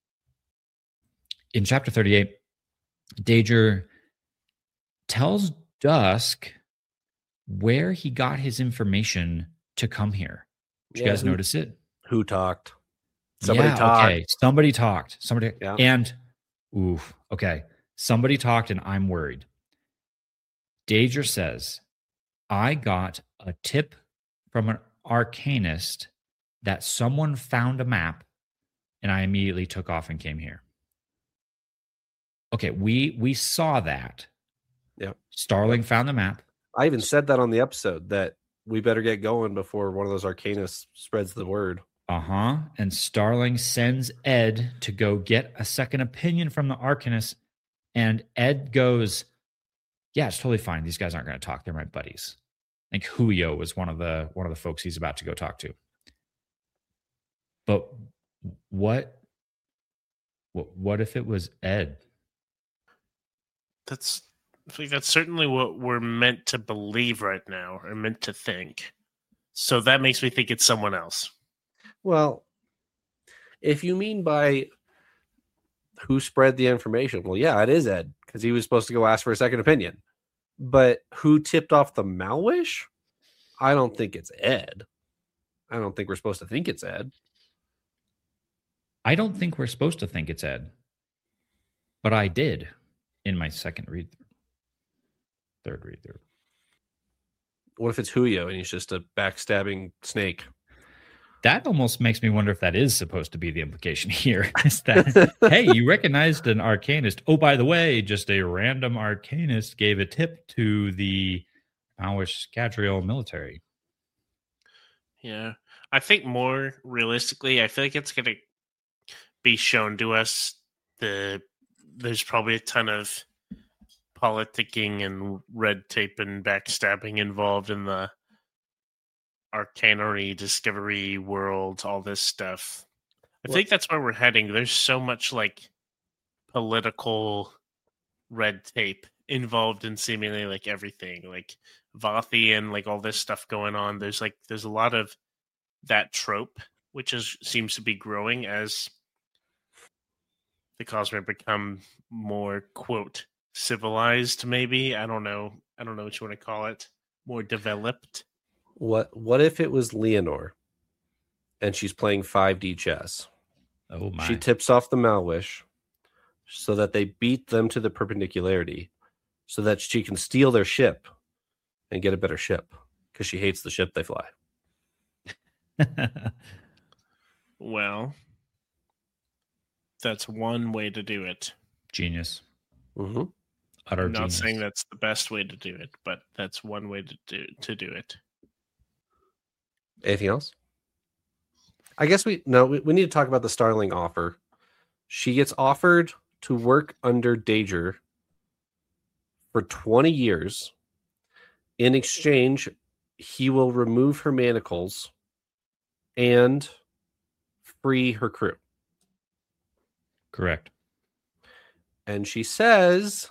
Daedra tells Dusk where he got his information to come here. Did you guys notice it? Who talked? Somebody talked. Okay. Somebody talked. Yeah. And okay. Somebody talked and I'm worried. Daedra says, I got a tip from an arcanist that someone found a map and I immediately took off and came here. Okay, we saw that. Yeah. Starling found the map. I even said that on the episode that we better get going before one of those arcanists spreads the word. And Starling sends Ed to go get a second opinion from the arcanist, and Ed goes, yeah, it's totally fine. These guys aren't going to talk. They're my buddies. I think Huio was one of the folks he's about to go talk to. But what if it was Ed? That's I think that's certainly what we're meant to believe right now, or meant to think. So that makes me think it's someone else. Well, if you mean by who spread the information, well, yeah, it is Ed, because he was supposed to go ask for a second opinion. But who tipped off the Malwish? I don't think it's Ed. I don't think we're supposed to think it's Ed. I don't think we're supposed to think it's Ed. But I did in my second read through. Third read through. What if it's Huyo and he's just a backstabbing snake? That almost makes me wonder if that is supposed to be the implication here. Is that, hey, you recognized an arcanist. Oh, by the way, just a random arcanist gave a tip to the Malwish Scadrial military. Yeah. I think more realistically, I feel like it's going to be shown to us there's probably a ton of politicking and red tape and backstabbing involved in the arcanery, discovery world, all this stuff. I think that's where we're heading. There's so much like political red tape involved in seemingly like everything, like Vothi and like all this stuff going on. There's a lot of that trope, which seems to be growing as the Cosmere become more, quote, civilized, maybe. I don't know what you want to call it. More developed. What if it was Leonore and she's playing 5D chess? Oh my. She tips off the Malwish so that they beat them to the perpendicularity so that she can steal their ship and get a better ship because she hates the ship they fly. Well, that's one way to do it. Genius. Mm-hmm. Utter I'm not genius. saying that's the best way to do it, but that's one way to do it. Anything else? I guess we need to talk about the Starling offer. She gets offered to work under Dager for 20 years. In exchange, he will remove her manacles and free her crew. Correct. And she says,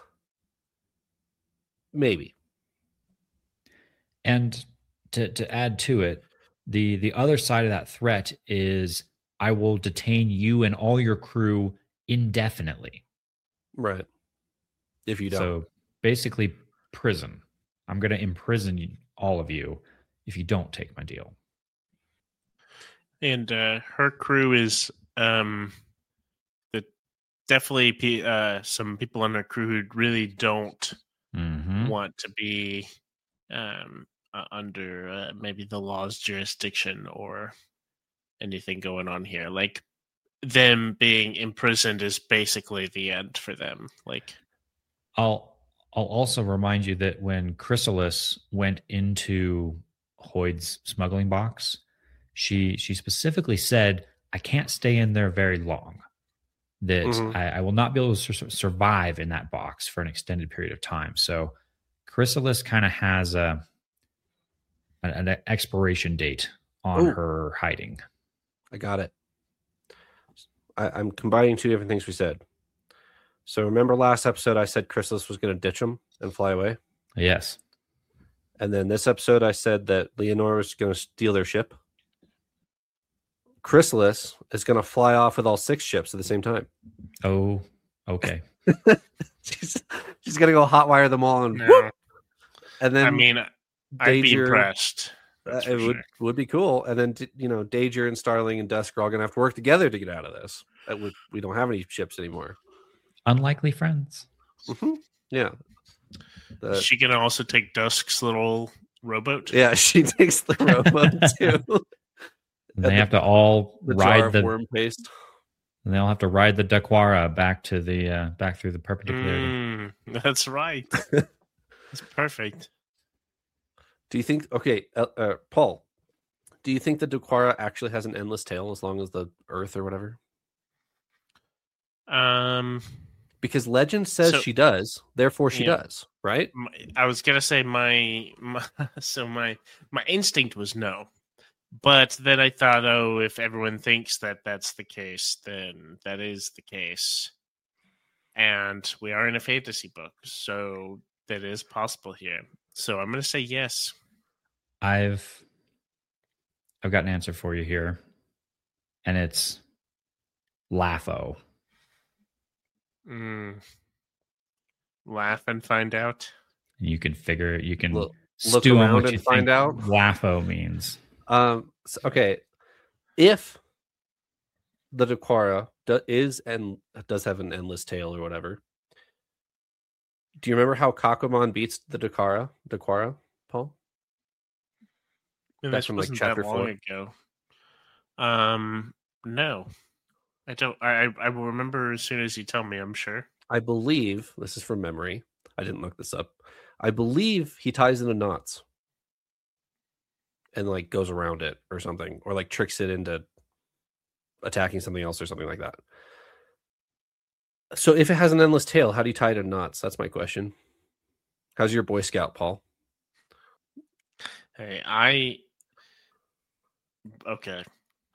maybe. And to add to it, the other side of that threat is I will detain you and all your crew indefinitely. Right. If you don't. So basically prison. I'm going to imprison all of you if you don't take my deal. And her crew is definitely some people on her crew who really don't want to be under maybe the law's jurisdiction or anything going on here. Like them being imprisoned is basically the end for them. Like I'll also remind you that when Chrysalis went into Hoyd's smuggling box, she specifically said, I can't stay in there very long. That I will not be able to survive in that box for an extended period of time. So Chrysalis kind of has an expiration date on her hiding. I got it. I'm combining two different things we said. So remember last episode I said Chrysalis was going to ditch him and fly away? Yes. And then this episode I said that Leonore was going to steal their ship. Chrysalis is going to fly off with all 6 ships at the same time. Oh, okay. she's going to go hotwire them all and and then I mean, I'd be impressed. It would be cool. And then Dager and Starling and Dusk are all going to have to work together to get out of this. We don't have any ships anymore. Unlikely friends. Mm-hmm. Yeah. She can also take Dusk's little rowboat. Yeah, she takes the rowboat too. And they have to all ride the worm paste. And they'll have to ride the Dakwara back through the perpendicularity. That's right. That's perfect. Do you think? Okay, Paul. Do you think the Dakwara actually has an endless tail as long as the Earth or whatever? Because legend says she does, therefore she does, right? I was gonna say my instinct was no. But then I thought, if everyone thinks that that's the case, then that is the case. And we are in a fantasy book. So that is possible here. So I'm going to say yes. I've got an answer for you here, and it's LAFO. Laugh and find out. You can figure. You can look stew on around what you and find think out. LAFO means. Okay, if the Dakwara does have an endless tail or whatever, do you remember how Kakumon beats the Dakwara, Paul? That's from like chapter 4 ago. No, I don't. I will remember as soon as you tell me. I'm sure. I believe this is from memory. I didn't look this up. I believe he ties into knots and like goes around it or something, or like tricks it into attacking something else or something like that. So if it has an endless tail, how do you tie it in knots? That's my question. How's your Boy Scout, Paul? Hey, okay.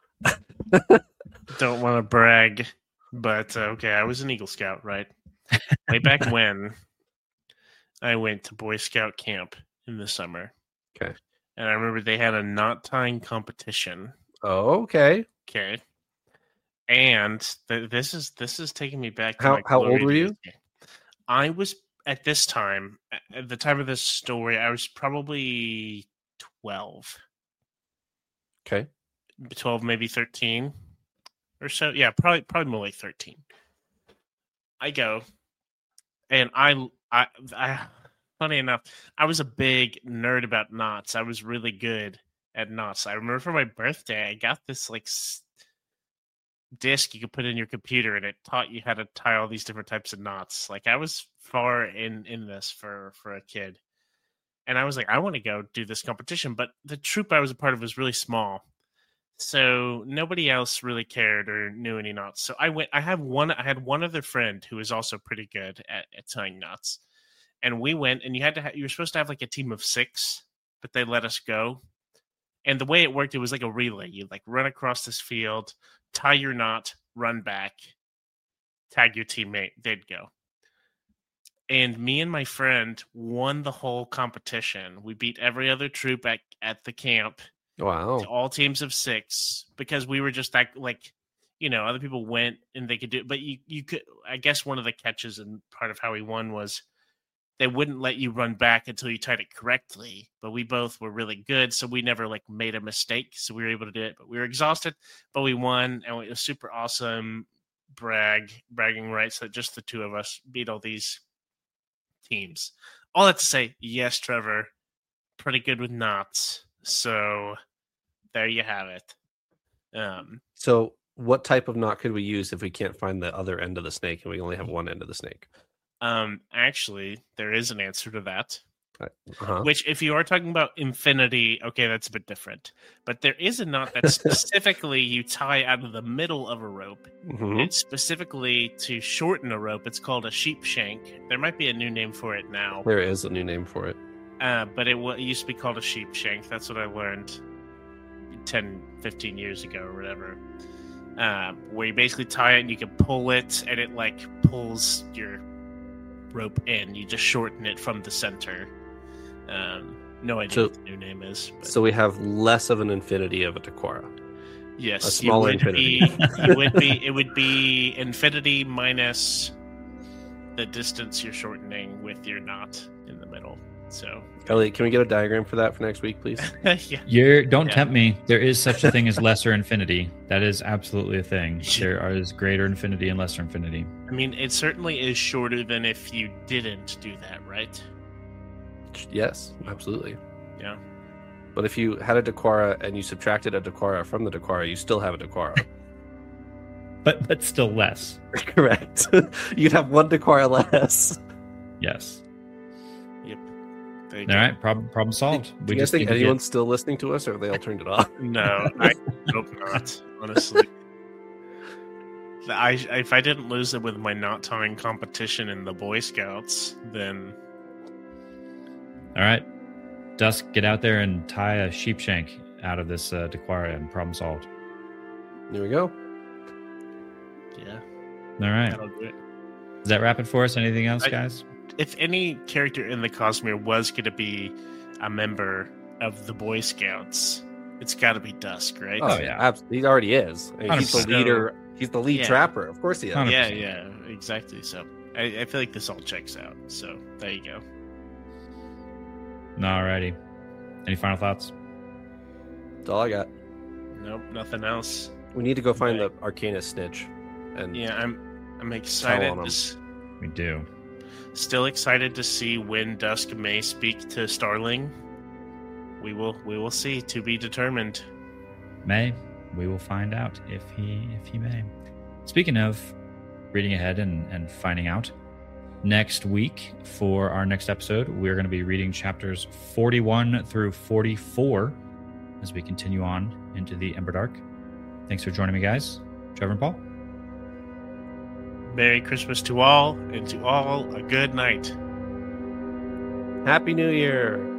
Don't want to brag, but okay, I was an Eagle Scout, right? Way back when I went to Boy Scout camp in the summer. Okay. And I remember they had a knot tying competition. Oh, okay. Okay. And this is taking me back to how old were you? I was at this time, at the time of this story, I was probably 12. Okay. 12, maybe 13 or so. Yeah, probably more like 13. I go, and I funny enough, I was a big nerd about knots. I was really good at knots. I remember for my birthday, I got this like disc you could put in your computer, and it taught you how to tie all these different types of knots. Like I was far in this for a kid, and I was like, I want to go do this competition. But the troop I was a part of was really small, so nobody else really cared or knew any knots. So I went. I had one other friend who was also pretty good at tying knots, and we went. And you were supposed to have like a team of 6, but they let us go. And the way it worked, it was like a relay. You like run across this field, tie your knot, run back, tag your teammate, they'd go. And me and my friend won the whole competition. We beat every other troop at the camp. Wow. All teams of 6, because we were just that, like, you know, other people went and they could do it. But you could, I guess one of the catches and part of how we won was they wouldn't let you run back until you tied it correctly. But we both were really good, so we never like made a mistake. So we were able to do it. But we were exhausted, but we won, and it was super awesome. Bragging rights that just the two of us beat all these teams. All that to say, yes, Trevor, pretty good with knots. So there you have it. So what type of knot could we use if we can't find the other end of the snake and we only have one end of the snake? Actually, there is an answer to that. Uh-huh. Which, if you are talking about infinity, okay, that's a bit different. But there is a knot that specifically you tie out of the middle of a rope. Mm-hmm. It's specifically to shorten a rope. It's called a sheep shank. There might be a new name for it now. There is a new name for it. But it used to be called a sheep shank. That's what I learned 10, 15 years ago or whatever. Where you basically tie it and you can pull it, and it like pulls your rope in. You just shorten it from the center. No idea what the new name is. But. So we have less of an infinity of a Dakwara. Yes, a smaller infinity. It would be infinity minus the distance you're shortening with your knot in the middle. So, Elliot, can we get a diagram for that for next week, please? Yeah. Don't tempt me. There is such a thing as lesser infinity. That is absolutely a thing. There is greater infinity and lesser infinity. I mean, it certainly is shorter than if you didn't do that, right? Yes, absolutely. Yeah. But if you had a Dakwara and you subtracted a Dakwara from the Dakwara, you still have a Dakwara. but still less. Correct. You'd have one Dakwara less. Yes. Yep. All right, problem solved. Do you guys think anyone's still listening to us, or have they all turned it off? No, I hope not, honestly. If I didn't lose it with my knot tying competition in the Boy Scouts, then... All right. Dusk, get out there and tie a sheep shank out of this Dakwara, and problem solved. There we go. Yeah. All right. That'll do it. Does that wrap it for us? Anything else, guys? if any character in the Cosmere was going to be a member of the Boy Scouts, it's got to be Dusk, right? Oh yeah, absolutely. He already is. I mean, he's the 100%. leader. He's the lead trapper. Of course he is. 100%. Yeah, exactly. So I feel like this all checks out. So there you go. Alrighty. Any final thoughts? That's all I got. Nope, nothing else. We need to go find the Arcanist snitch. And yeah, I'm excited. We do. Still excited to see when Dusk may speak to Starling. We will see. To be determined. We will find out if he may. Speaking of reading ahead and finding out, next week for our next episode, we're going to be reading chapters 41 through 44 as we continue on into the Emberdark. Thanks for joining me, guys. Trevor and Paul. Merry Christmas to all, and to all a good night. Happy New Year.